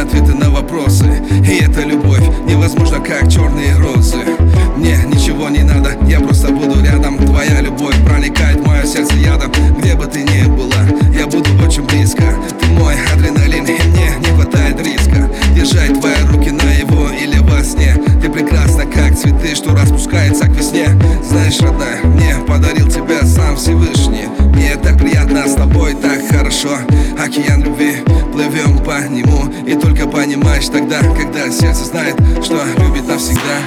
ответы на вопросы. И эта любовь невозможна, как черные розы. Мне ничего не надо, я просто буду рядом. Твоя любовь проникает в мое сердце ядом. Где бы ты ни была, я буду очень близко. Ты мой адреналин, и мне не хватает риска держать твои руки наяву или во сне. Ты прекрасна, как цветы, что распускается к весне. Знаешь, родная, мне подарил тебя сам Всевышний. Мне так приятно с тобой, так хорошо. Океан любви, плывем по нему. И только понимаешь тогда, когда сердце знает, что любит навсегда.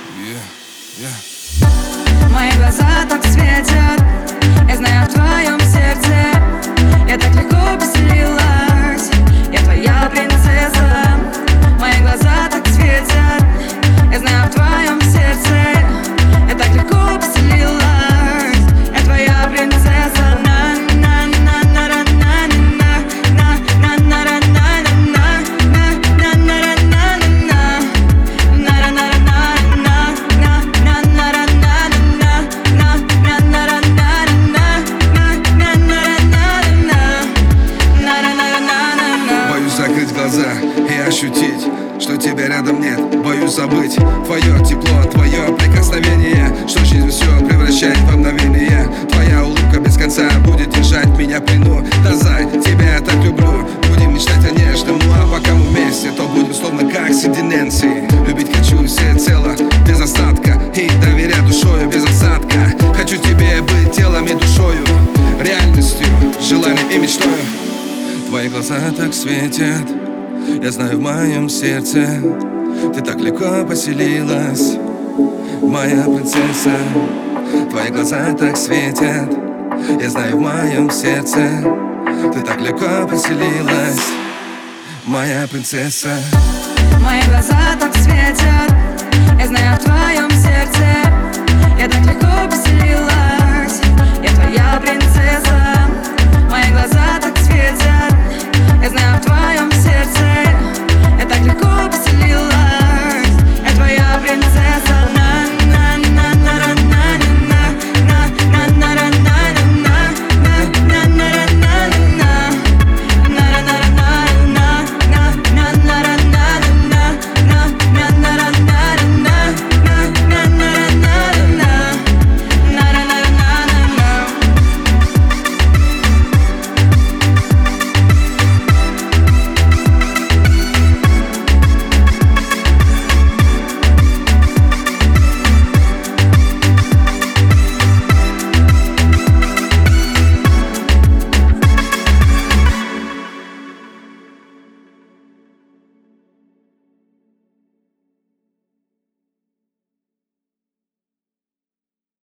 Мои глаза так светят, я знаю, в твоем сердце я так легко поселилась. Я твоя принцесса. Мои глаза так светят, я знаю, в твоем сердце я так легко поселилась. Я твоя принцесса. Закрыть глаза и ощутить, что тебя рядом нет. Боюсь забыть твое тепло, твое прикосновение, что жизнь все превращает в мгновение. Твоя улыбка без конца будет держать меня в плену. Да, зай, тебя я так люблю. Будем мечтать о нежном, ну а пока мы вместе, то будем словно как соединенцы. Любить хочу всецело, без остатка, и доверять душою без осадка. Хочу тебе быть телом и душою, реальностью, желанием и мечтою. Твои глаза так светят, я знаю, в моем сердце ты так легко поселилась, моя принцесса. Твои глаза так светят, я знаю, в моем сердце ты так легко поселилась, моя принцесса. Мои глаза так светят, я знаю, в твоем сердце